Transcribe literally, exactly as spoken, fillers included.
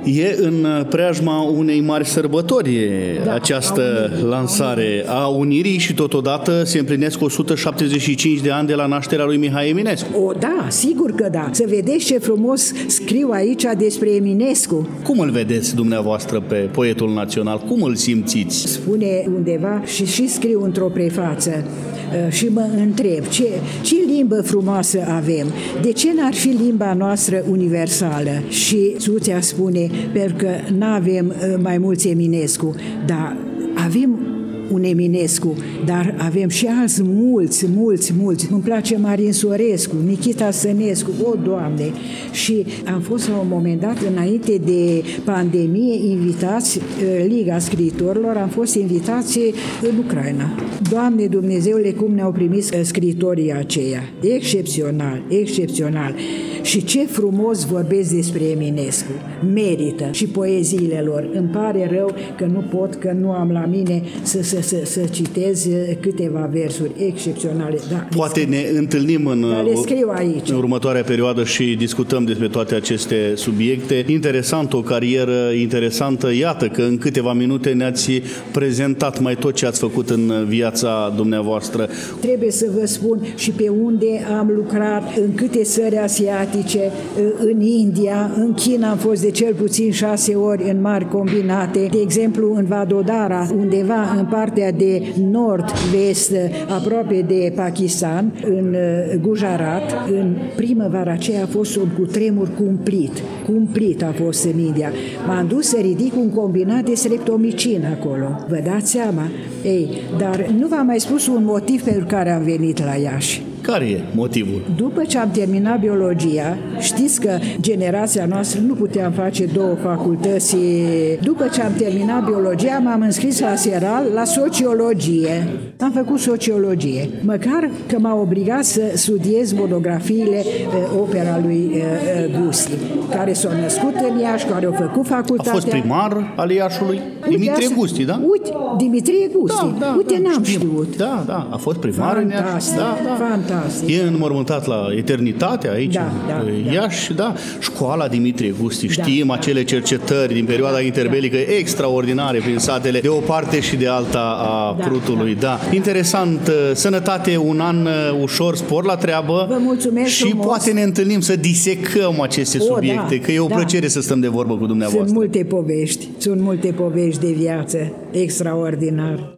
E în preajma unei mari sărbători da, această a lansare a Unirii și totodată se împlinesc o sută șaptezeci și cinci de ani de la nașterea lui Mihai Eminescu. O, da, sigur că da. Să vedeți ce frumos scriu aici despre Eminescu. Cum îl vedeți dumneavoastră pe poetul național? Cum îl simțiți? Spune undeva și și scriu într-o prefață și mă întreb, ce, ce limbă frumoasă avem? De ce n-ar fi limba noastră universală? Și Suțea spune, pentru că n-avem mai mulți Eminescu, dar avem un Eminescu, dar avem și alți mulți, mulți, mulți. Îmi place Marin Sorescu, Nichita Stănescu, o, Doamne! Și am fost la un moment dat, înainte de pandemie, invitați, Liga Scriitorilor, am fost invitați în Ucraina. Doamne Dumnezeule, cum ne-au primit scriitorii aceia! Excepțional, excepțional! Și ce frumos vorbesc despre Eminescu. Merită și poeziile lor. Îmi pare rău că nu pot, că nu am la mine să, să, să, să citez câteva versuri excepționale. Da, poate ne întâlnim în, în următoarea perioadă și discutăm despre toate aceste subiecte. Interesant, o carieră interesantă. Iată că în câteva minute ne-ați prezentat mai tot ce ați făcut în viața dumneavoastră. Trebuie să vă spun și pe unde am lucrat, în câte țări asiatice, în India, în China am fost de cel puțin șase ori în mari combinate, de exemplu în Vadodara, undeva în partea de nord-vest, aproape de Pakistan, în Gujarat. În primăvara aceea a fost un cutremur cumplit, cumplit a fost în India. M-am dus să ridic un combinat de streptomicin acolo. Vă dați seama? Ei, dar nu v-am mai spus un motiv pentru care am venit la Iași. Care e motivul? După ce am terminat biologia, știți că generația noastră nu puteam face două facultăți. După ce am terminat biologia, m-am înscris la Seral, la sociologie. Am făcut sociologie. Măcar că m-a obligat să studiez monografiile opera lui Gusti, care s-a născut în Iași, care a făcut facultatea. A fost primar al Iașului? Uite, Dimitrie Gusti, da? Uite, Dimitrie Gusti. Da, da, da, uite, n-am știm. știut. Da, da, a fost primar în Iași. Da, da. Fantastic. E înmormântat la Eternitate aici, da, da, în Iași, da. Școala Dimitrie Gusti, știm da, acele cercetări din perioada interbelică da. extraordinare prin satele de o parte și de alta a da, Prutului. Da. da. Interesant, sănătate, un an ușor, spor la treabă. Vă mulțumesc și frumos. Poate ne întâlnim să disecăm aceste o, subiecte, da, că e o da. plăcere să stăm de vorbă cu dumneavoastră. Sunt multe povești, sunt multe povești de viață, extraordinar.